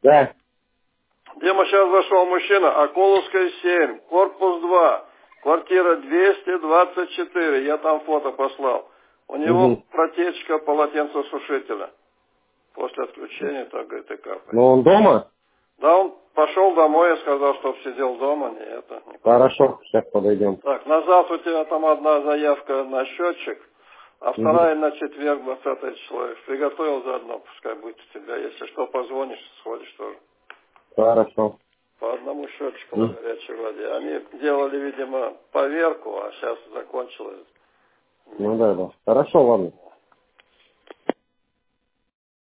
Да. Дима, сейчас зашел мужчина, Акуловская 7, корпус 2, квартира 224, я там фото послал. У него протечка полотенцесушителя. После отключения, так, говорит, и капает. Но он дома? Да, он пошел домой, я сказал, чтоб сидел дома, не это. Не Хорошо, сейчас подойдем. так, на завтра у тебя там одна заявка на счетчик, а вторая на четверг, 20 число. Приготовил заодно, пускай будет у тебя. Если что, позвонишь, сходишь тоже. Хорошо. По одному счетчику на горячей воде. Они делали, видимо, поверку, а сейчас закончилось. Ну да. Хорошо, ладно.